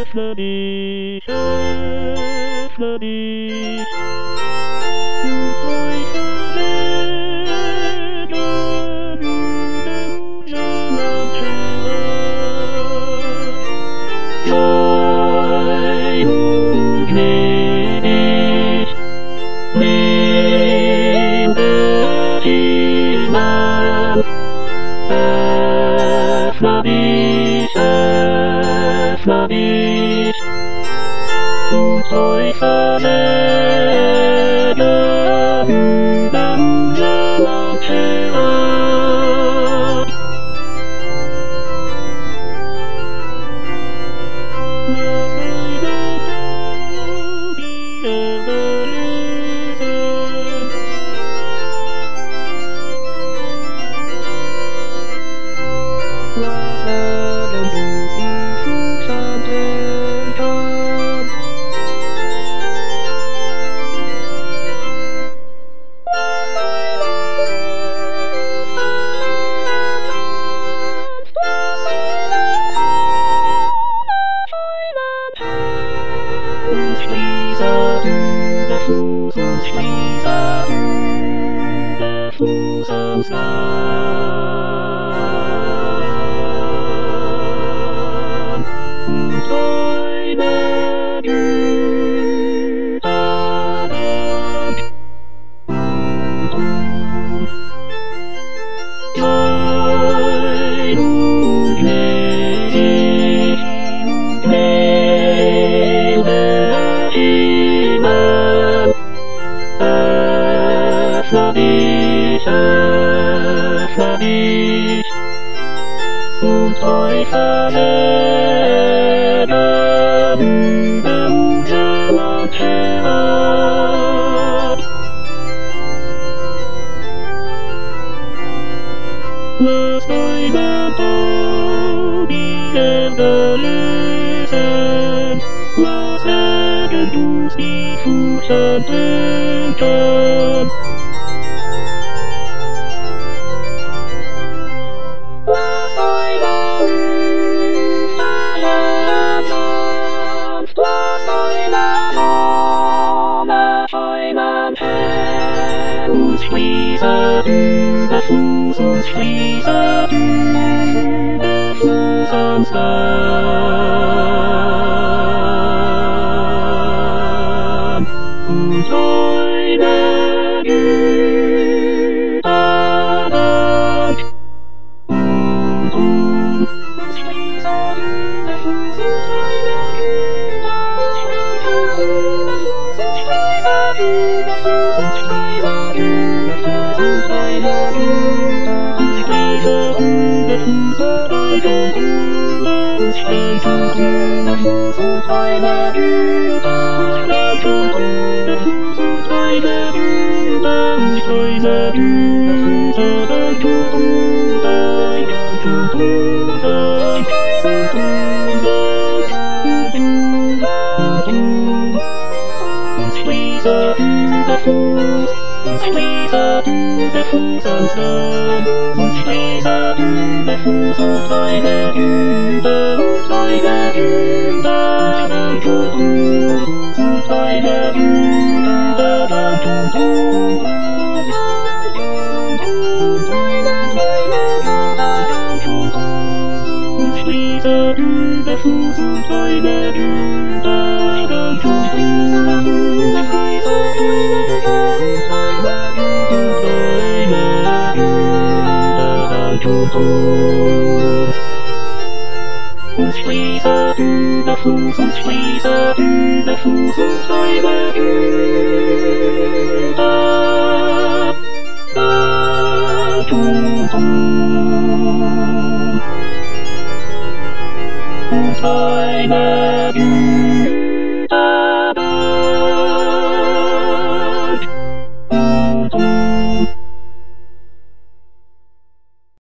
öffne dich, öffne dich. Und euch Segen über unseren Schöpfer. Sei nun gnädig, liebe Himmel, öffne dich, öffne dich, und euch Segen über unseren Schöpfer. Fuß und schließe der Fuß am Sand und deine Güter Dank. Sei nun gnädig, gnädige Himmel, öffne dich, und euch Segen über unseren Schöpfer. Lass deinen Tod die Erde lösen, lass Segen uns die Furcht tränken. Lass deine Hüfte sanft, lass deine Sonne scheinen hell, und schließe der Fuß und schließe der Fuß ans Sand und deine Güter Dank. Der Fuß ans Land, und schließe der Fuß und deine Güter dann tut und deine Güter dann tut und schließe der Fuß und deine Güter dann tut und schließe der Fuß und schließe der Fuß und deine Güter dann tut.